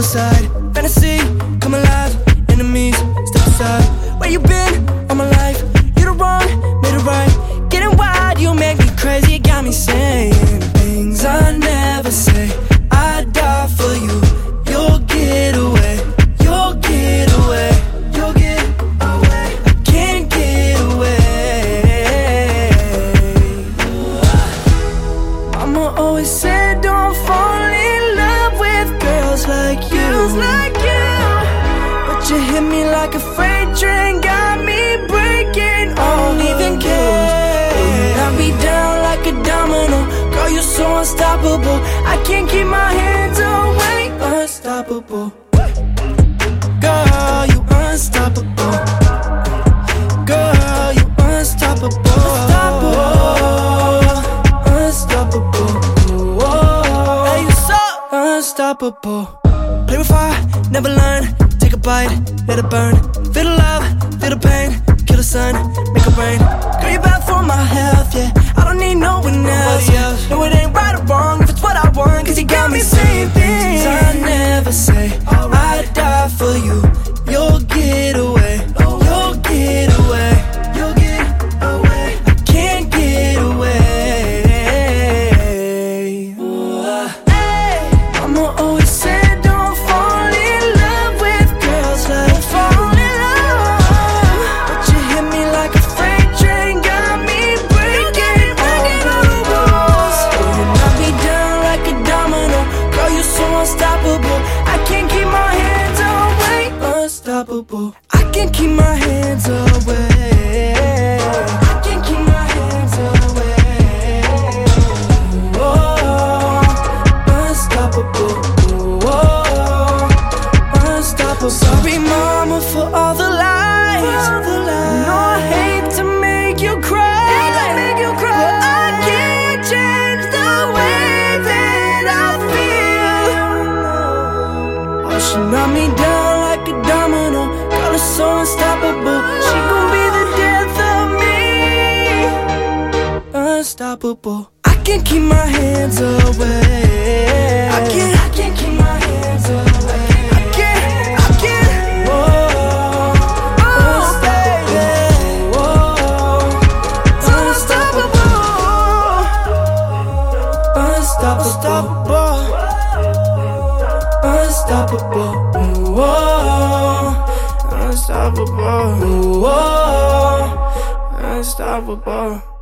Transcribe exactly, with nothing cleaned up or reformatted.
suicide. Fantasy, come alive. Enemies, step aside. Where you been all my life? You the wrong, made it right. Getting wild, you make me crazy. You got me saying things I never say. I'd die for you. You'll get away. You'll get away. You'll get away. I can't get away. Mama always said don't fall in love with girls like you. Girls like you. But you hit me like a freight train, got me breaking. I don't even care. Knock me down like a domino. Girl, you're so unstoppable. I can't keep my hands away. Unstoppable. Girl, you unstoppable. Girl, you unstoppable. Unstoppable. Unstoppable. Whoa. Hey, you so unstoppable. Play with fire, never learn. Take a bite, let it burn. Feel the love, feel the pain. Kill the sun, make it rain. Girl, you're bad for my health, yeah. I don't need no one else, yeah. No, it ain't right or wrong if it's what I want. Cause you got me saying things I never say. I'd die for you. You'll get away. You'll get away. You'll get away. I can't get away. Hey, Mama always said don't fall in love with girls like fall in love. But you hit me like a freight train, got me breaking all the rules. You knock me down like a domino. Girl, you're so unstoppable. I can't keep my hands away. Unstoppable. I can't keep my hands away. I can't keep my hands away. Whoa, unstoppable. Whoa, unstoppable. Sorry, Mama, for all the lies. No, I hate to make you cry. But I can't change the way that I feel. Oh, she knocked me down like a domino. Girl, it's so unstoppable. She gon' be the death of me. Unstoppable. I can't keep my hands away. I can't, I can't keep my hands away. I can't, I can't. Whoa, unstoppable. Whoa, unstoppable. Unstoppable. Unstoppable. Whoa, unstoppable. Whoa, unstoppable.